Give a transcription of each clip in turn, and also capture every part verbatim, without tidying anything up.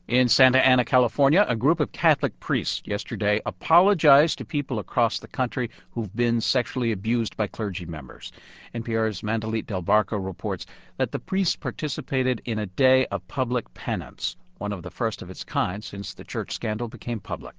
In Santa Ana, California, a group of Catholic priests yesterday apologized to people across the country who've been sexually abused by clergy members. N P R's Mandalit Del Barco reports that the priests participated in a day of public penance, one of the first of its kind since the church scandal became public.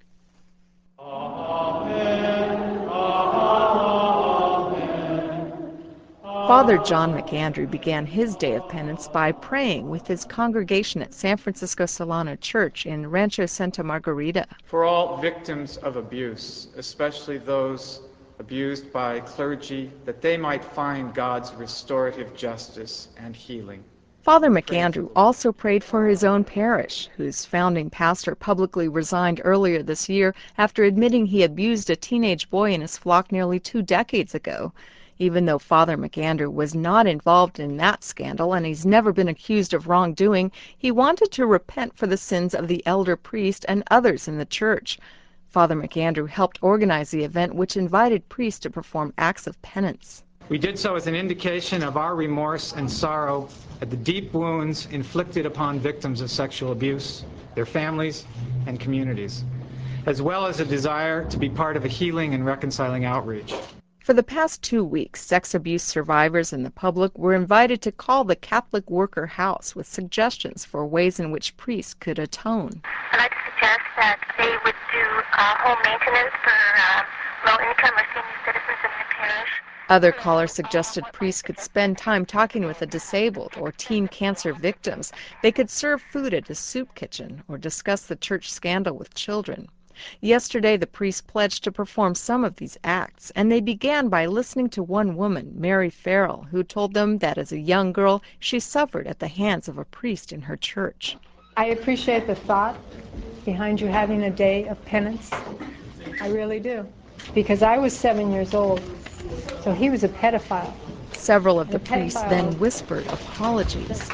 Father John McAndrew began his day of penance by praying with his congregation at San Francisco Solano Church in Rancho Santa Margarita. For all victims of abuse, especially those abused by clergy, that they might find God's restorative justice and healing. Father McAndrew also prayed for his own parish, whose founding pastor publicly resigned earlier this year after admitting he abused a teenage boy in his flock nearly two decades ago. Even though Father McAndrew was not involved in that scandal and he's never been accused of wrongdoing, he wanted to repent for the sins of the elder priest and others in the church. Father McAndrew helped organize the event, which invited priests to perform acts of penance. We did so as an indication of our remorse and sorrow at the deep wounds inflicted upon victims of sexual abuse, their families, and communities, as well as a desire to be part of a healing and reconciling outreach. For the past two weeks, sex abuse survivors and the public were invited to call the Catholic Worker House with suggestions for ways in which priests could atone. I'd like to suggest that they would do uh, home maintenance for uh, low-income or senior citizens in the parish. Other callers suggested priests could spend time talking with the disabled or teen cancer victims. They could serve food at a soup kitchen or discuss the church scandal with children. Yesterday, the priests pledged to perform some of these acts, and they began by listening to one woman, Mary Farrell, who told them that as a young girl, she suffered at the hands of a priest in her church. I appreciate the thought behind you having a day of penance. I really do. Because I was seven years old, so he was a pedophile. Several of the priests then whispered apologies.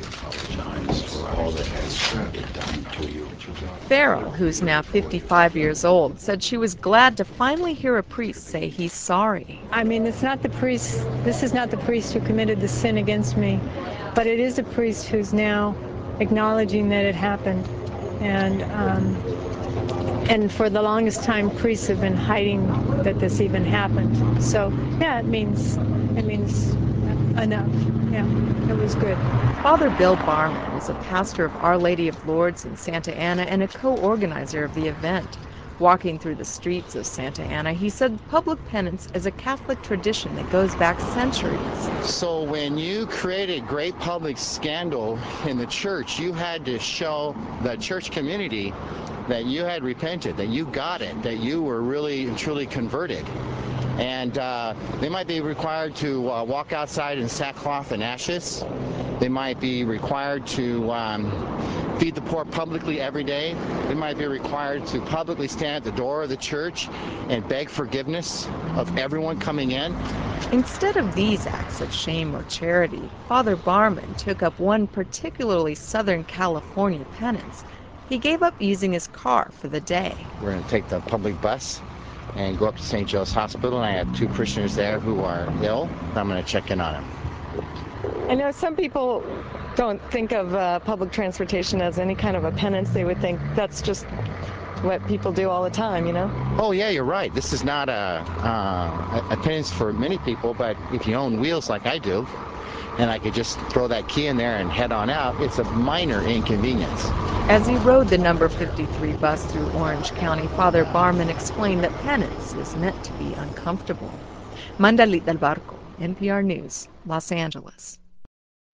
For all that has been done to you. Farrell, who's now fifty-five years old, said she was glad to finally hear a priest say he's sorry. I mean, it's not the priest, this is not the priest who committed the sin against me, but it is a priest who's now acknowledging that it happened. And um, and for the longest time, priests have been hiding that this even happened. So, yeah, it means, it means enough. Yeah, it was good. Father Bill Barman is a pastor of Our Lady of Lourdes in Santa Ana and a co-organizer of the event. Walking through the streets of Santa Ana, he said public penance is a Catholic tradition that goes back centuries. So when you created great public scandal in the church, you had to show the church community that you had repented, that you got it, that you were really and truly converted. And uh, they might be required to uh, walk outside in sackcloth and ashes. They might be required to um, feed the poor publicly every day. They might be required to publicly stand at the door of the church and beg forgiveness of everyone coming in. Instead of these acts of shame or charity, Father Barman took up one particularly Southern California penance. He gave up using his car for the day. We're going to take the public bus and go up to Saint Joe's Hospital, and I have two parishioners there who are ill. I'm going to check in on them. I know some people don't think of uh, public transportation as any kind of a penance. They would think that's just what people do all the time, you know? Oh, yeah, you're right. This is not a, uh, a penance for many people, but if you own wheels like I do, and I could just throw that key in there and head on out, it's a minor inconvenience. As he rode the number fifty-three bus through Orange County, Father Barman explained that penance is meant to be uncomfortable. Mandalit Del Barco, N P R News, Los Angeles.